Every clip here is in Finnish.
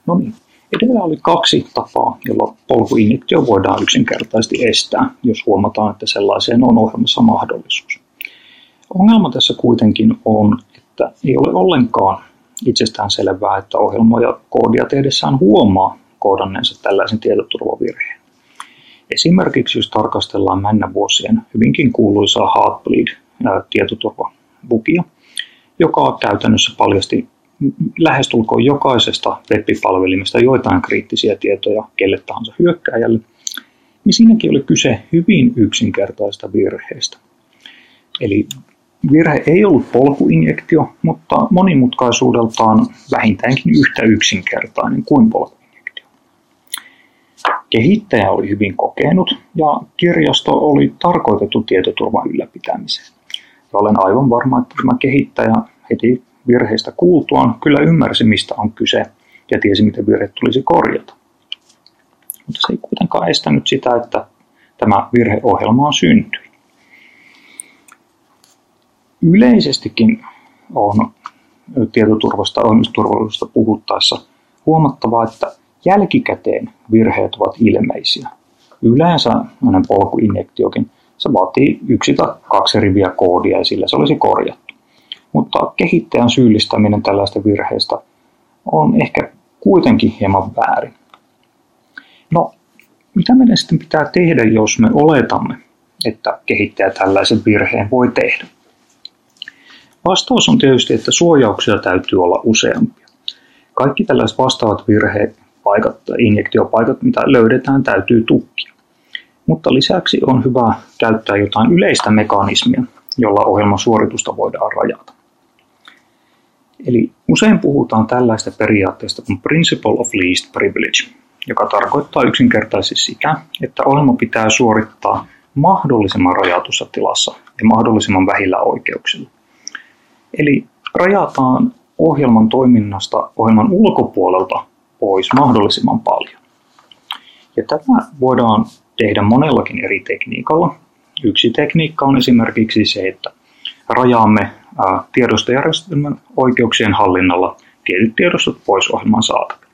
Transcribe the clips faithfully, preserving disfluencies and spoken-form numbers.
No niin, edellä oli kaksi tapaa, jolla polkuinjektio voidaan yksinkertaisesti estää, jos huomataan, että sellaiseen on ohjelmassa mahdollisuus. Ongelma tässä kuitenkin on, että ei ole ollenkaan itsestään selvää, että ohjelmoija koodia tehdessään huomaa koodanneensa tällaisen tietoturvavirheen. Esimerkiksi jos tarkastellaan männä vuosien hyvinkin kuuluisaa Heartbleed-tietoturvabugia, joka käytännössä paljasti lähestulkoon jokaisesta web-palvelimesta joitain kriittisiä tietoja kelle tahansa hyökkääjälle, niin siinäkin oli kyse hyvin yksinkertaista virheestä. Eli virhe ei ollut polkuinjektio, mutta monimutkaisuudeltaan vähintäänkin yhtä yksinkertainen kuin polkuinjektio. Kehittäjä oli hyvin kokenut ja kirjasto oli tarkoitettu tietoturvan ylläpitämiseen. Ja olen aivan varma, että tämä kehittäjä heti virheistä kuultuaan kyllä ymmärsi, mistä on kyse ja tiesi, miten virhe tulisi korjata. Mutta se ei kuitenkaan estänyt sitä, että tämä virheohjelmaan syntyi. Yleisestikin on tietoturvasta ja ohjelmisturvallisuudesta puhuttaessa huomattavaa, että jälkikäteen virheet ovat ilmeisiä. Yleensä hänen polkuinjektiokin se vaatii yksi tai kaksi riviä koodia ja sillä se olisi korjattu. Mutta kehittäjän syyllistäminen tällaista virheistä on ehkä kuitenkin hieman väärin. No, mitä meidän sitten pitää tehdä, jos me oletamme, että kehittäjä tällaisen virheen voi tehdä? Vastaus on tietysti, että suojauksia täytyy olla useampia. Kaikki tällaiset vastaavat virheet, paikat tai injektiopaikat, mitä löydetään, täytyy tukkia. Mutta lisäksi on hyvä käyttää jotain yleistä mekanismia, jolla ohjelman suoritusta voidaan rajata. Eli usein puhutaan tällaista periaatteesta kuin Principle of Least Privilege, joka tarkoittaa yksinkertaisesti sitä, että ohjelma pitää suorittaa mahdollisimman rajatussa tilassa ja mahdollisimman vähillä oikeuksilla. Eli rajataan ohjelman toiminnasta ohjelman ulkopuolelta pois mahdollisimman paljon. Ja tätä voidaan tehdä monellakin eri tekniikalla. Yksi tekniikka on esimerkiksi se, että rajaamme tiedostojärjestelmän oikeuksien hallinnalla tietyt tiedostot pois ohjelman saatavilta.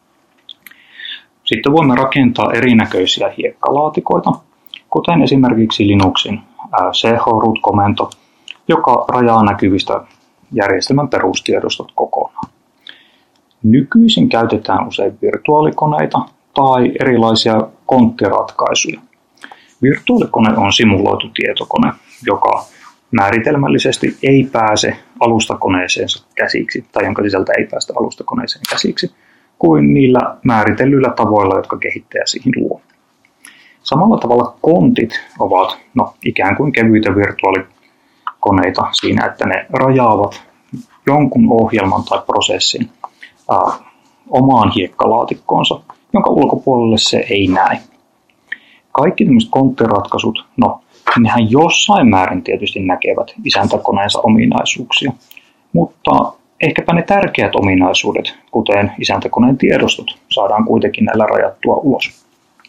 Sitten voimme rakentaa erinäköisiä hiekkalaatikoita, kuten esimerkiksi Linuxin chroot-komento, joka rajaa näkyvistä järjestelmän perustiedostot kokonaan. Nykyisin käytetään usein virtuaalikoneita tai erilaisia konttiratkaisuja. Virtuaalikone on simuloitu tietokone, joka määritelmällisesti ei pääse alustakoneeseensa käsiksi, tai jonka sisältä ei päästä alustakoneeseen käsiksi, kuin niillä määritellyillä tavoilla, jotka kehittäjä siihen luo. Samalla tavalla kontit ovat no, ikään kuin kevyitä virtuaalikoneita siinä, että ne rajaavat jonkun ohjelman tai prosessin äh, omaan hiekkalaatikkoonsa, jonka ulkopuolelle se ei näe. Kaikki tämmöiset konttiratkaisut, no, nehän jossain määrin tietysti näkevät isäntäkoneensa ominaisuuksia, mutta ehkäpä ne tärkeät ominaisuudet, kuten isäntäkoneen tiedostot, saadaan kuitenkin näillä rajattua ulos.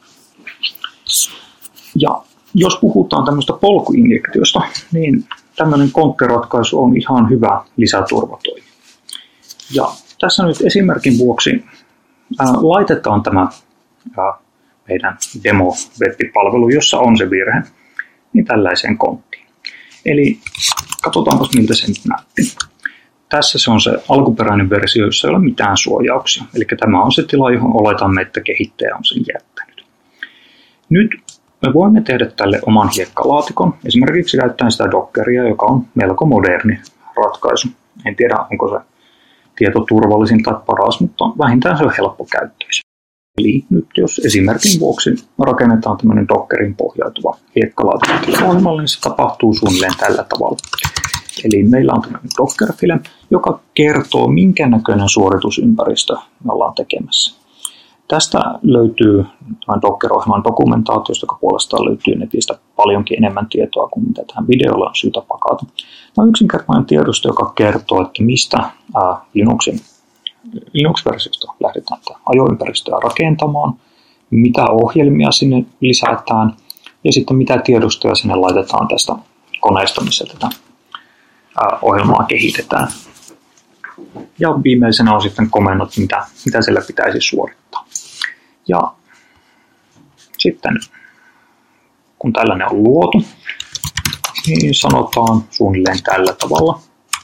Ja jos puhutaan tämmöistä polkuinjektiosta, niin tämmöinen konttiratkaisu on ihan hyvä lisäturvatoimi. Ja tässä nyt esimerkin vuoksi ää, laitetaan tämä ää, meidän demo-web-palvelu, jossa on se virhe, niin tällaiseen konttiin. Eli katsotaanpa, miltä se nyt näytti. Tässä se on se alkuperäinen versio, jossa ei ole mitään suojauksia. Eli tämä on se tila, johon oletamme, että kehittäjä on sen jättänyt. Nyt me voimme tehdä tälle oman hiekkalaatikon, esimerkiksi käyttäen sitä Dockeria, joka on melko moderni ratkaisu. En tiedä, onko se tietoturvallisin tai paras, mutta vähintään se on helppokäyttöisen. Eli nyt jos esimerkin vuoksi rakennetaan tämmöinen Dockerin pohjautuva hiekkalaatikko ohjelmalle, niin se tapahtuu suunnilleen tällä tavalla. Eli meillä on tämmöinen Docker-file, joka kertoo, minkä näköinen suoritusympäristö me ollaan tekemässä. Tästä löytyy tämän Docker-ohjelman dokumentaatiosta, joka puolestaan löytyy netistä paljonkin enemmän tietoa kuin mitä tähän videolle on syytä pakata. Tämä on yksinkertainen tiedosto, joka kertoo, että mistä ää, Linuxin, Linux-versiosta lähdetään ajoympäristöä rakentamaan, mitä ohjelmia sinne lisätään ja sitten mitä tiedostoja sinne laitetaan tästä koneesta, missä tätä ää, ohjelmaa kehitetään. Ja viimeisenä on sitten komennot, mitä, mitä siellä pitäisi suorittaa. Ja sitten kun tällainen on luotu, niin sanotaan suunnilleen tällä tavalla.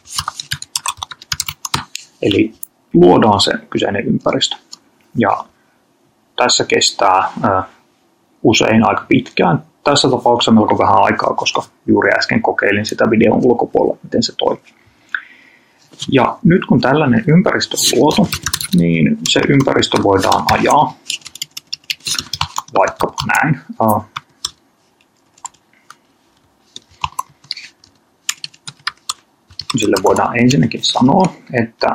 Eli luodaan se kyseinen ympäristö. Ja tässä kestää ää, usein aika pitkään. Tässä tapauksessa melko vähän aikaa, koska juuri äsken kokeilin sitä videon ulkopuolella, miten se toimii. Ja nyt kun tällainen ympäristö on luotu, niin se ympäristö voidaan ajaa vaikka näin. Sille voidaan ensinnäkin sanoa, että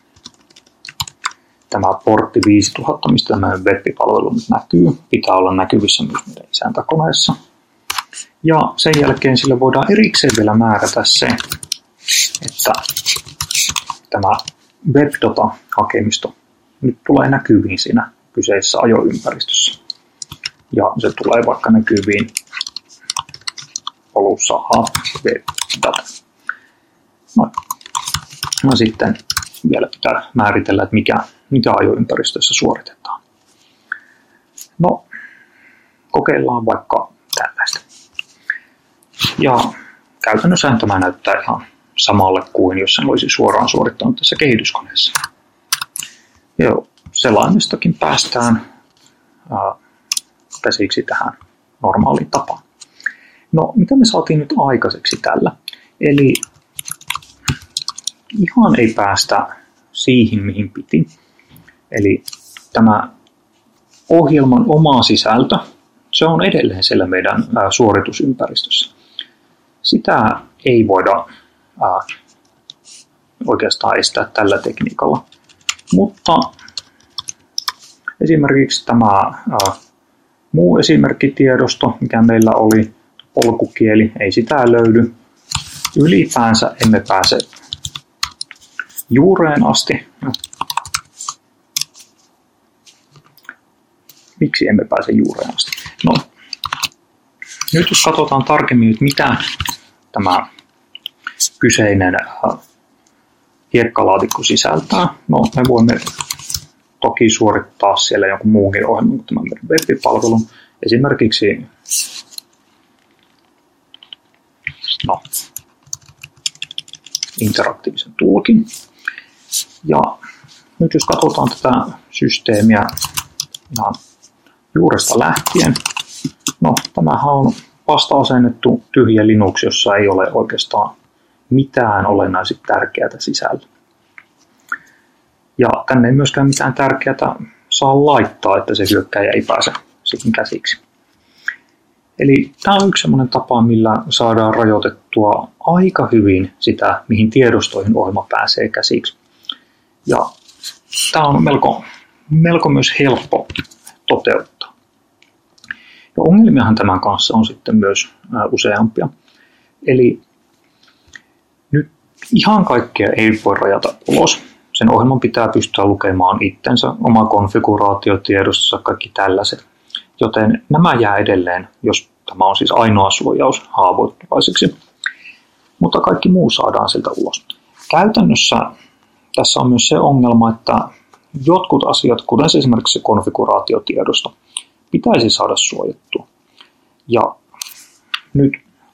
tämä portti viisituhatta, mistä tämä web-palvelu nyt näkyy, pitää olla näkyvissä myös meidän isäntäkoneessa. Ja sen jälkeen sille voidaan erikseen vielä määrätä se, että tämä web-data-hakemisto nyt tulee näkyviin siinä kyseisessä ajoympäristössä. Ja se tulee vaikka näkyviin polussa web-data. No. no sitten vielä pitää määritellä, että mikä, mikä ajoympäristössä suoritetaan. No, kokeillaan vaikka tällaista. Ja käytännössä tämä näyttää ihan samalle kuin jos sen olisi suoraan suorittanut tässä kehityskoneessa. Joo, selaimistakin päästään ää, käsiksi tähän normaaliin tapaan. No, mitä me saatiin nyt aikaiseksi tällä? Eli ihan ei päästä siihen, mihin piti. Eli tämä ohjelman oma sisältö, se on edelleen siellä meidän ää, suoritusympäristössä. Sitä ei voida ää, oikeastaan estää tällä tekniikalla. Mutta esimerkiksi tämä ää, muu esimerkkitiedosto, mikä meillä oli, polkukieli, ei sitä löydy. Ylipäänsä emme pääse juureen asti. Miksi emme pääse juureen asti? No, nyt jos katsotaan tarkemmin, että mitä tämä kyseinen hiekkalaatikko sisältää. No, me voimme toki suorittaa siellä jonkun muunkin ohjelman kuin tämän web-palvelun. Esimerkiksi no, interaktiivisen tulkin. Ja nyt jos katsotaan tätä systeemiä ihan juuresta lähtien, no tämähän on vasta asennettu tyhjä Linux, jossa ei ole oikeastaan mitään olennaisesti tärkeää sisällä. Ja tänne ei myöskään mitään tärkeää saa laittaa, että se hyökkääjä ei pääse siihen käsiksi. Eli tämä on yksi sellainen tapa, millä saadaan rajoitettua aika hyvin sitä, mihin tiedostoihin ohjelma pääsee käsiksi. Ja tämä on melko, melko myös helppo toteuttaa. Ja ongelmiahan tämän kanssa on sitten myös useampia. Eli nyt ihan kaikkea ei voi rajata ulos. Sen ohjelman pitää pystyä lukemaan itsensä, oma konfiguraatiotiedostossa, kaikki tällaiset. Joten nämä jää edelleen, jos tämä on siis ainoa suojaus haavoittuvaiseksi. Mutta kaikki muu saadaan siltä ulos. Käytännössä tässä on myös se ongelma, että jotkut asiat, kuten esimerkiksi se konfiguraatiotiedosto, pitäisi saada suojattua. Ja nyt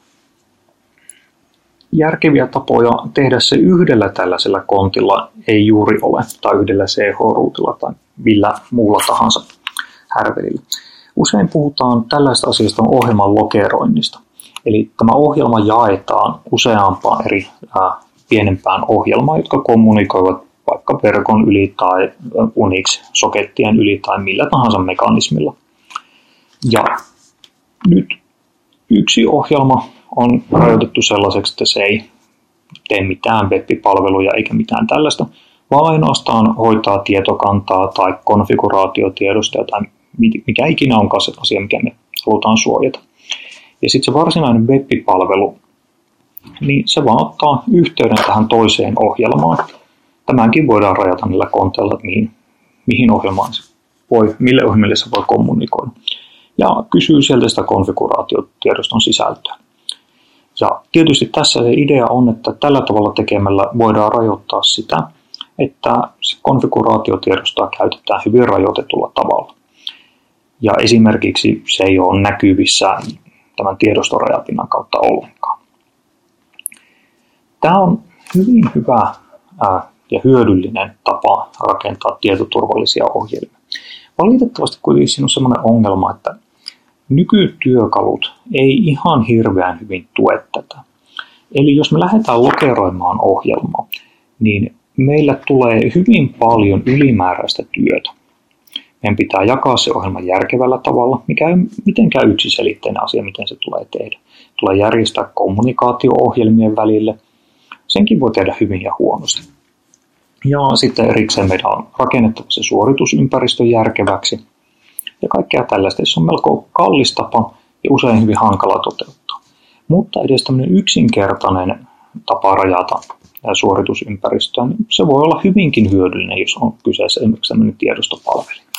järkeviä tapoja tehdä se yhdellä tällaisella kontilla ei juuri ole, tai yhdellä C H-ruutilla tai millä muulla tahansa härvelillä. Usein puhutaan tällaista asiasta ohjelman lokeroinnista. Eli tämä ohjelma jaetaan useampaan eri ää, pienempään ohjelmaan, jotka kommunikoivat vaikka verkon yli tai Unix-sokettien yli tai millä tahansa mekanismilla. Ja nyt yksi ohjelma on rajoitettu sellaiseksi, että se ei tee mitään web-palveluja eikä mitään tällaista, vaan ainoastaan hoitaa tietokantaa tai konfiguraatiotiedostoja tai mikä ikinä onkaan se asia, mikä me halutaan suojata. Ja sitten se varsinainen web-palvelu, niin se vaan ottaa yhteyden tähän toiseen ohjelmaan. Tämänkin voidaan rajata niillä konteilla, että mihin, mihin ohjelmaan se voi, mille ohjelmille se voi kommunikoida. Ja kysyy sieltä sitä konfiguraatiotiedoston sisältöä. Ja tietysti tässä se idea on, että tällä tavalla tekemällä voidaan rajoittaa sitä, että se konfiguraatiotiedostoa käytetään hyvin rajoitetulla tavalla. Ja esimerkiksi se ei ole näkyvissä tämän tiedostorajapinnan kautta ollenkaan. Tämä on hyvin hyvä ja hyödyllinen tapa rakentaa tietoturvallisia ohjelmia. Valitettavasti kuitenkin siinä on sellainen ongelma, että nykytyökalut ei ihan hirveän hyvin tue tätä. Eli jos me lähdetään lokeroimaan ohjelmaa, niin meillä tulee hyvin paljon ylimääräistä työtä. Meidän pitää jakaa se ohjelma järkevällä tavalla, mikä ei mitenkään yksiselitteinen asia, miten se tulee tehdä. Tulee järjestää kommunikaatio-ohjelmien välille. Senkin voi tehdä hyvin ja huonosti. Ja sitten erikseen meidän on rakennettava se suoritusympäristö järkeväksi. Ja kaikkea tällaista. Se on melko kallis tapa ja usein hyvin hankala toteuttaa. Mutta edes tämmöinen yksinkertainen tapa rajata suoritusympäristöä, niin se voi olla hyvinkin hyödyllinen, jos on kyseessä esimerkiksi tämmöinen tiedostopalvelu.